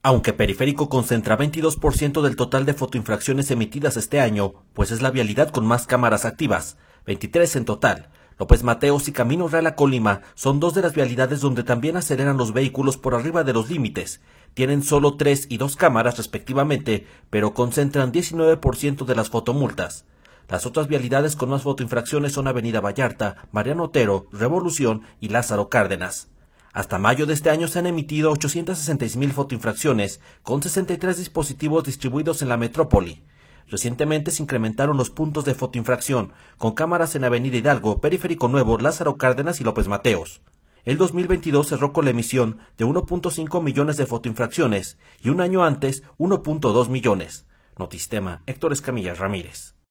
Aunque Periférico concentra 22% del total de fotoinfracciones emitidas este año, pues es la vialidad con más cámaras activas, 23 en total. López Mateos y Camino Real a Colima son dos de las vialidades donde también aceleran los vehículos por arriba de los límites. Tienen solo 3 y 2 cámaras respectivamente, pero concentran 19% de las fotomultas. Las otras vialidades con más fotoinfracciones son Avenida Vallarta, Mariano Otero, Revolución y Lázaro Cárdenas. Hasta mayo de este año se han emitido 866,000 fotoinfracciones, con 63 dispositivos distribuidos en la metrópoli. Recientemente se incrementaron los puntos de fotoinfracción, con cámaras en Avenida Hidalgo, Periférico Nuevo, Lázaro Cárdenas y López Mateos. El 2022 cerró con la emisión de 1.5 millones de fotoinfracciones y un año antes 1.2 millones. Notistema, Héctor Escamilla Ramírez.